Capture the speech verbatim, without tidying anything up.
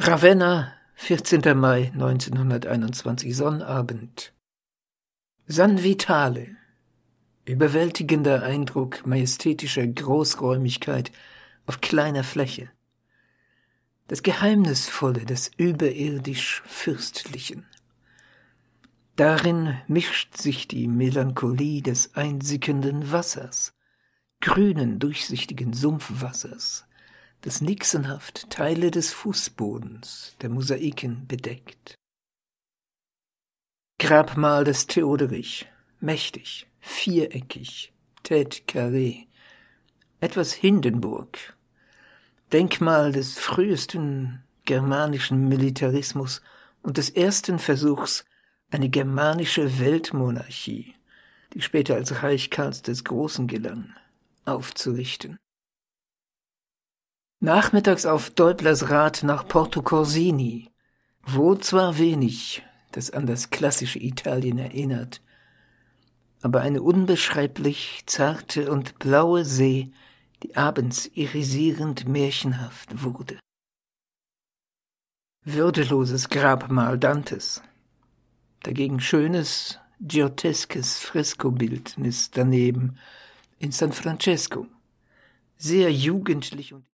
Ravenna, vierzehnter Mai neunzehnhunderteinundzwanzig, Sonnabend. San Vitale. Überwältigender Eindruck majestätischer Großräumigkeit auf kleiner Fläche. Das Geheimnisvolle des überirdisch Fürstlichen. Darin mischt sich die Melancholie des einsickernden Wassers, grünen, durchsichtigen Sumpfwassers, das nixenhaft Teile des Fußbodens der Mosaiken bedeckt. Grabmal des Theoderich, mächtig, viereckig, tête carré, etwas Hindenburg, Denkmal des frühesten germanischen Militarismus und des ersten Versuchs, eine germanische Weltmonarchie, die später als Reich Karls des Großen gelang, aufzurichten. Nachmittags auf Deublers Rat nach Porto Corsini, wo zwar wenig, das an das klassische Italien erinnert, aber eine unbeschreiblich zarte und blaue See, die abends irisierend märchenhaft wurde. Würdeloses Grabmal Dantes, dagegen schönes, giotteskes Freskobildnis daneben in San Francesco, sehr jugendlich und